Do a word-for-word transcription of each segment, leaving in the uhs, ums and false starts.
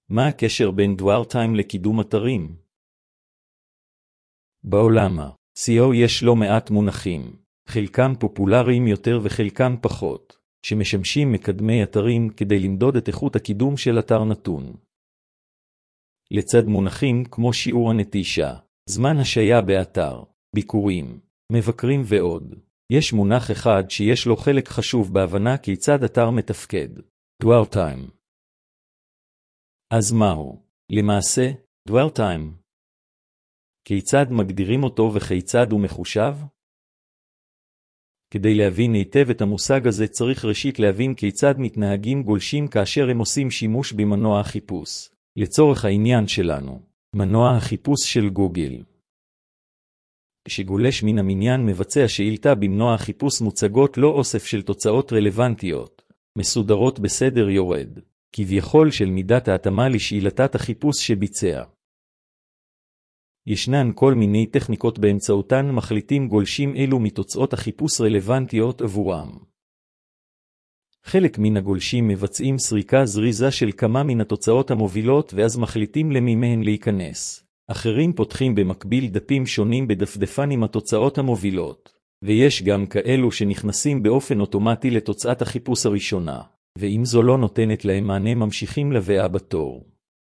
מה הקשר בין דואר-טיים לקידום אתרים? בעולם ה-אס אי או יש לא מעט מונחים, חלקם פופולריים יותר וחלקם פחות, שמשמשים מקדמי אתרים כדי למדוד את איכות הקידום של אתר נתון. לצד מונחים כמו שיעור הנטישה, זמן השהיה באתר, ביקורים, מבקרים ועוד, יש מונח אחד שיש לו חלק חשוב בהבנה כיצד אתר מתפקד, דואר-טיים. אז מהו? למעשה, דואר-טיים. כיצד מגדירים אותו וכיצד הוא מחושב? כדי להבין היטב את המושג הזה צריך ראשית להבין כיצד מתנהגים גולשים כאשר הם עושים שימוש במנוע החיפוש. לצורך העניין שלנו, מנוע החיפוש של גוגל. כשגולש מן המניין מבצע שאילתה במנוע החיפוש מוצגות לא אוסף של תוצאות רלוונטיות, מסודרות בסדר יורד, כביכול של מידת ההתאמה לשאילתת החיפוש שביצע. ישנן כל מיני טכניקות באמצעותן מחליטים גולשים אלו מתוצאות החיפוש רלוונטיות עבורם. חלק מן הגולשים מבצעים סריקה זריזה של כמה מן התוצאות המובילות ואז מחליטים למי מהן להיכנס. אחרים פותחים במקביל דפים שונים בדפדפן עם התוצאות המובילות, ויש גם כאלו שנכנסים באופן אוטומטי לתוצאת החיפוש הראשונה, ואם זו לא נותנת להם מענה ממשיכים לבאה בתור.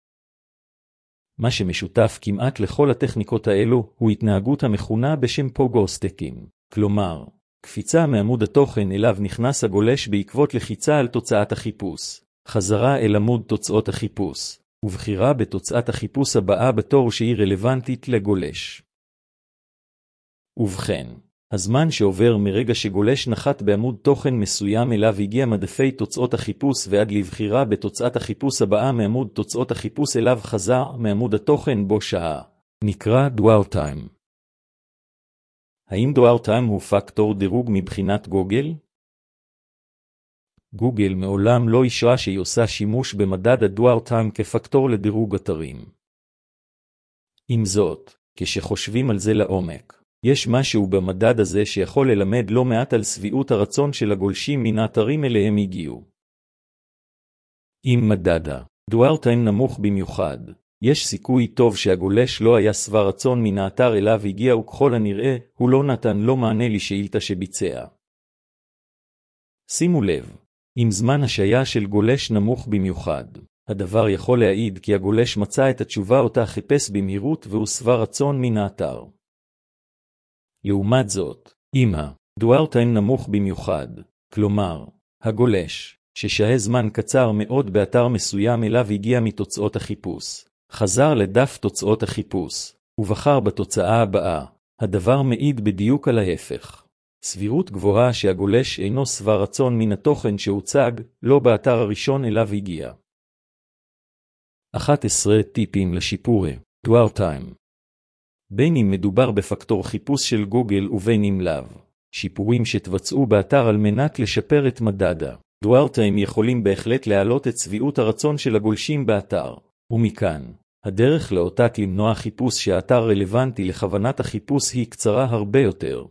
מה שמשותף כמעט לכל הטכניקות האלו הוא התנהגות המכונה בשם פוגו-סטקים, כלומר, קפיצה מעמוד התוכן אליו נכנס הגולש בעקבות לחיצה על תוצאת החיפוש, חזרה אל עמוד תוצאות החיפוש, ובחירה בתוצאת החיפוש הבאה בתור שהיא רלוונטית לגולש. ובכן, הזמן שעובר מרגע שגולש נחת בעמוד תוכן מסוים אליו הגיע מדפי תוצאות החיפוש ועד לבחירה בתוצאת החיפוש הבאה מעמוד תוצאות החיפוש אליו חזר מעמוד התוכן בו שעה, נקרא דואר-טיים. האם דואר-טיים הוא פקטור דירוג מבחינת גוגל? גוגל מעולם לא אישרה שהיא עושה שימוש במדד הדואר-טיים כפקטור לדירוג אתרים. עם זאת, כשחושבים על זה לעומק, יש משהו במדד הזה שיכול ללמד לא מעט על שביעות הרצון של הגולשים מן האתרים אליהם הגיעו. אם מדד הדואר-טיים נמוך במיוחד, יש סיכוי טוב שהגולש לא היה שבע רצון מן האתר אליו הגיע וככל הנראה הוא לא נתן לו מענה לשאילתה שביצע. שימו לב, אם זמן השהיה של גולש נמוך במיוחד, הדבר יכול להעיד כי הגולש מצא את התשובה אותה חיפש במהירות והוא שבע רצון מן האתר. לעומת זאת, אם הדואר-טיים נמוך במיוחד, כלומר, הגולש, ששהה זמן קצר מאוד באתר מסוים אליו הגיע מתוצאות החיפוש, חזר לדף תוצאות החיפוש, ובחר בתוצאה הבאה, הדבר מעיד בדיוק על ההפך. סבירות גבוהה שהגולש אינו שבע רצון מן התוכן שהוצג, לא באתר הראשון אליו הגיע. אחת עשרה טיפים לשיפור דואר-טיים. בין אם מדובר בפקטור חיפוש של גוגל ובין אם לאו, שיפורים שתבצעו באתר על מנת לשפר את מדד דואר-טיים יכולים בהחלט להעלות את שביעות הרצון של הגולשים באתר, ומכאן, הדרך לאותת למנוע חיפוש שהאתר רלוונטי לכוונת החיפוש היא קצרה הרבה יותר.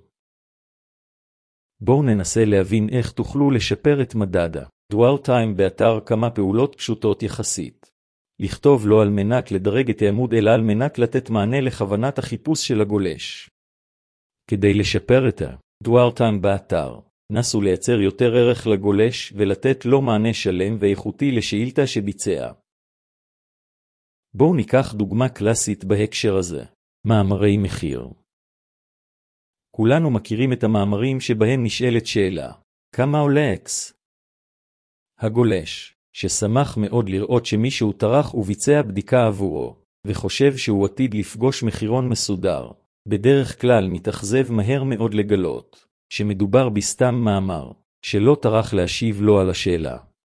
בואו ננסה להבין איך תוכלו לשפר את מדד דואר-טיים באתר כמה פעולות פשוטות יחסית. לכתוב לא על מנת לדרג את העמוד אלא על מנת לתת מענה לכוונת החיפוש של הגולש. כדי לשפר את הדואר-טיים באתר, נסו לייצר יותר ערך לגולש ולתת לו מענה שלם ואיכותי לשאילתה שביצע. בואו ניקח דוגמה קלאסית בהקשר הזה, מאמרי מחיר. כולנו מכירים את המאמרים שבהם נשאלת שאלה, כמה עולה X? הגולש, ששמח מאוד לראות שמישהו טרח וביצע בדיקה עבורו, וחושב שהוא עתיד לפגוש מחירון מסודר, בדרך כלל מתאכזב מהר מאוד לגלות, שמדובר בסתם מאמר, שלא טרח להשיב לו על השאלה.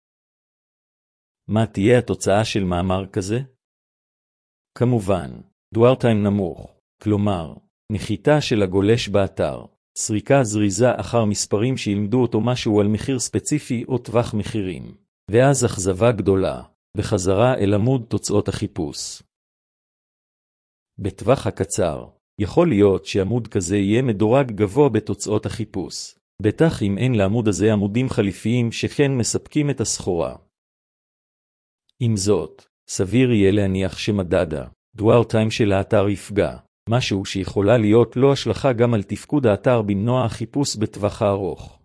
מה תהיה התוצאה של מאמר כזה? כמובן, דואר-טיים נמוך, כלומר, נחיתה של הגולש באתר, סריקה זריזה אחר מספרים שילמדו אותו משהו על מחיר ספציפי או טווח מחירים, ואז אכזבה גדולה, וחזרה אל עמוד תוצאות החיפוש. בטווח הקצר, יכול להיות שעמוד כזה יהיה מדורג גבוה בתוצאות החיפוש, בטח אם אין לעמוד הזה עמודים חליפיים שכן מספקים את הסחורה. עם זאת, סביר יהיה להניח שמדד ה-dwell time של האתר יפגע, משהו שיכולה להיות לו השלכה גם על תפקוד האתר במנוע החיפוש בטווח הארוך.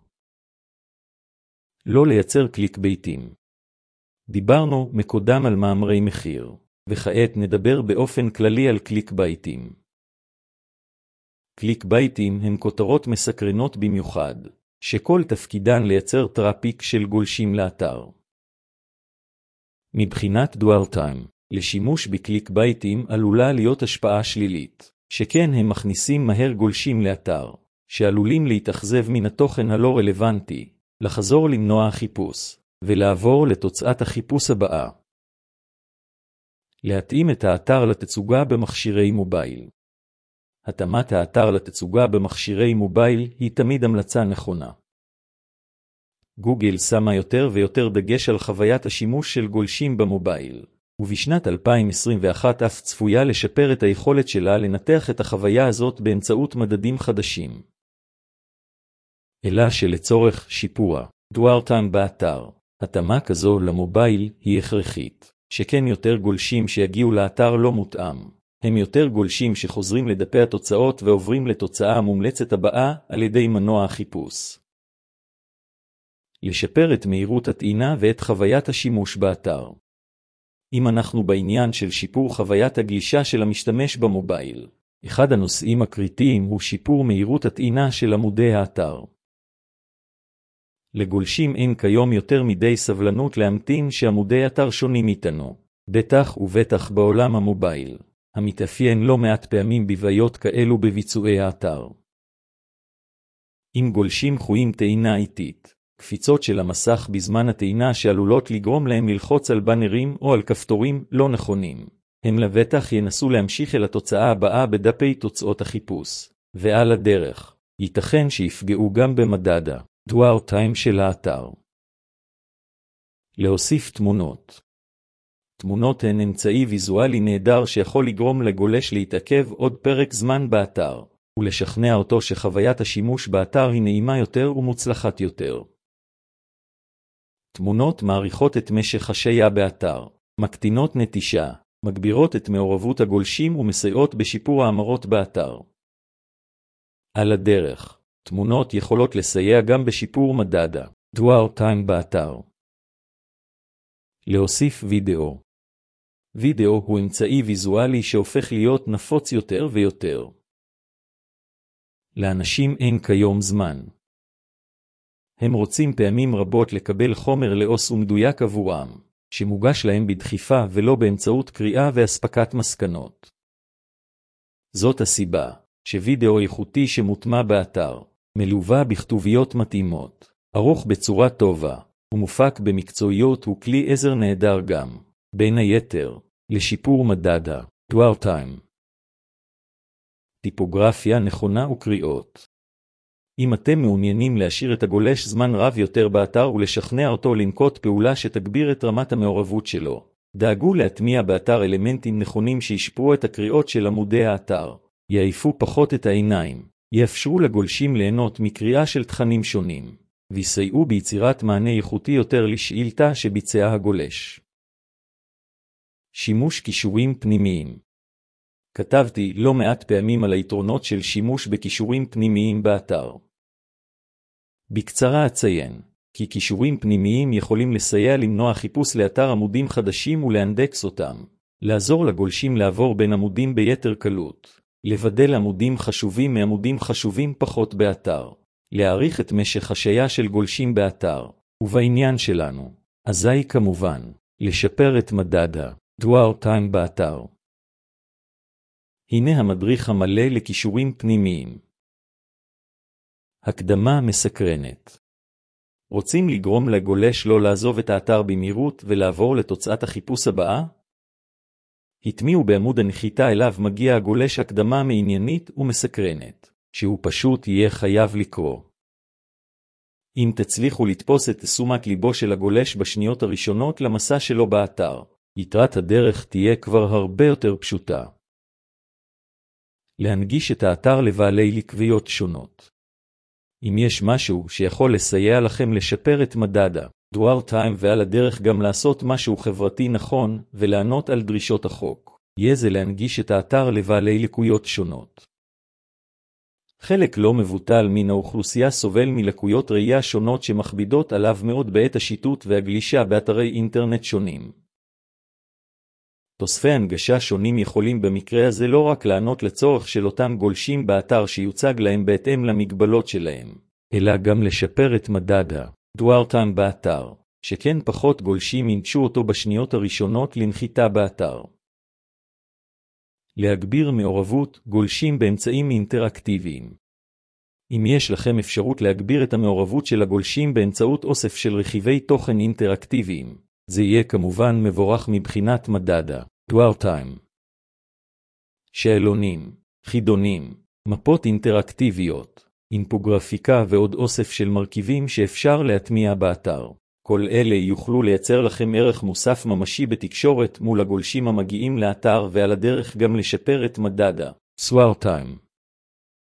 לא לייצר קליק בייטים. דיברנו מקודם על מאמרי מחיר, וכעת נדבר באופן כללי על קליק בייטים. קליק בייטים הם כותרות מסקרנות במיוחד, שכל תפקידן לייצר טראפיק של גולשים לאתר. מבחינת dwell time, לשימוש בקליק בייטים עלולה להיות השפעה שלילית, שכן הם מכניסים מהר גולשים לאתר, שעלולים להתאכזב מן התוכן הלא רלוונטי, לחזור למנוע החיפוש, ולעבור לתוצאת החיפוש הבאה. להתאים את האתר לתצוגה במכשירי מובייל. התאמת האתר לתצוגה במכשירי מובייל היא תמיד המלצה נכונה. גוגל שמה יותר ויותר דגש על חוויית השימוש של גולשים במובייל, ובשנת אלפיים עשרים ואחת אף צפויה לשפר את היכולת שלה לנתח את החוויה הזאת באמצעות מדדים חדשים. אלא שלצורך שיפור ה-dwell time באתר, התאמה כזו למובייל היא הכרחית, שכן יותר גולשים שיגיעו לאתר לא מותאם. הם יותר גולשים שחוזרים לדפי התוצאות ועוברים לתוצאה המומלצת הבאה על ידי מנוע החיפוש. לשפר את מהירות הטעינה ואת חוויית השימוש באתר. אם אנחנו בעניין של שיפור חוויית הגישה של המשתמש במובייל, אחד הנושאים הקריטיים הוא שיפור מהירות הטעינה של עמודי האתר. לגולשים אין כיום יותר מדי סבלנות להמתין שעמודי אתר שונים מאיתנו, בטח ובטח בעולם המובייל, המתאפיין לא מעט פעמים בבעיות כאלו בביצועי האתר. אם גולשים חויים טעינה איטית, קפיצות של המסך בזמן הטעינה שעלולות לגרום להם ללחוץ על בנרים או על כפתורים לא נכונים, הם לבטח ינסו להמשיך אל התוצאה הבאה בדפי תוצאות החיפוש, ועל הדרך, ייתכן שיפגעו גם במדד ה-dwell time של האתר. להוסיף תמונות. תמונות הן אמצעי ויזואלי נהדר שיכול לגרום לגולש להתעכב עוד פרק זמן באתר, ולשכנע אותו שחוויית השימוש באתר היא נעימה יותר ומוצלחת יותר. תמונות מעריכות את משך השהייה באתר, מקטינות נטישה, מגבירות את מעורבות הגולשים ומסייעות בשיפור האמרות באתר. על הדרך, תמונות יכולות לסייע גם בשיפור מדד ה-dwell time באתר. להוסיף וידאו. וידאו הוא אמצעי ויזואלי שהופך להיות נפוץ יותר ויותר. לאנשים אין כיום זמן. הם רוצים פעמים רבות לקבל חומר לעוס ומדויק עבורם, שמוגש להם בדחיפה ולא באמצעות קריאה והספקת מסקנות. זאת הסיבה שווידאו איכותי שמוטמע באתר, מלווה בכתוביות מתאימות, ערוך בצורה טובה, ומופק במקצועיות הוא כלי עזר נהדר גם, בין היתר, לשיפור מדד ה-dwell time. טיפוגרפיה נכונה וקריאות. אם אתם מעוניינים להשאיר את הגולש זמן רב יותר באתר ולשכנע אותו לנקוט פעולה שתגביר את רמת המעורבות שלו, דאגו להטמיע באתר אלמנטים נכונים שישפרו את הקריאות של עמודי האתר, יעיפו פחות את העיניים, יאפשרו לגולשים ליהנות מקריאה של תכנים שונים, ויסייעו ביצירת מענה איכותי יותר לשאילתה שביצע הגולש. שימוש קישורים פנימיים. כתבתי לא מעט פעמים על היתרונות של שימוש בקישורים פנימיים באתר. בקצרה אציין, כי קישורים פנימיים יכולים לסייע למנוע חיפוש לאתר עמודים חדשים ולאנדקס אותם, לעזור לגולשים לעבור בין עמודים ביתר קלות, לבדל עמודים חשובים מעמודים חשובים פחות באתר, להאריך את משך השהייה של גולשים באתר, ובעניין שלנו, אזי כמובן, לשפר את מדד ה-dwell time באתר. הנה המדריך המלא לקישורים פנימיים. הקדמה מסקרנת. רוצים לגרום לגולש לא לעזוב את האתר במהירות ולעבור לתוצאת החיפוש הבאה? התמיעו בעמוד הנחיתה אליו מגיע הגולש הקדמה מעניינית ומסקרנת, שהוא פשוט יהיה חייב לקרוא. אם תצליחו לתפוס את תשומת ליבו של הגולש בשניות הראשונות למסע שלו באתר, יתרת הדרך תהיה כבר הרבה יותר פשוטה. להנגיש את האתר לבעלי לקביות שונות. אם יש משהו שיכול לסייע לכם לשפר את מדד דואר טיים, ועל הדרך גם לעשות משהו חברתי נכון ולענות על דרישות החוק. יהיה זה להנגיש את האתר לבעלי לקויות שונות. חלק לא מבוטל מן האוכלוסייה סובל מלקויות ראייה שונות שמכבידות עליו מאוד בעת השיטוט והגלישה באתרי אינטרנט שונים. תוספי הנגשה שונים יכולים במקרה הזה לא רק לענות לצורך של אותם גולשים באתר שיוצג להם בהתאם למגבלות שלהם, אלא גם לשפר את מדד הדואר טיים באתר, שכן פחות גולשים ינטשו אותו בשניות הראשונות לנחיתה באתר. להגביר מעורבות גולשים באמצעים אינטראקטיביים. אם יש לכם אפשרות להגביר את המעורבות של הגולשים באמצעות אוסף של רכיבי תוכן אינטראקטיביים, זה יהיה כמובן מבורך מבחינת מדד הדואר טיים. שאלונים, חידונים, מפות אינטראקטיביות, אינפוגרפיקה ועוד אוסף של מרכיבים שאפשר להטמיע באתר. כל אלה יוכלו לייצר לכם ערך מוסף ממשי בתקשורת מול הגולשים המגיעים לאתר, ועל הדרך גם לשפר את מדד הדואר טיים.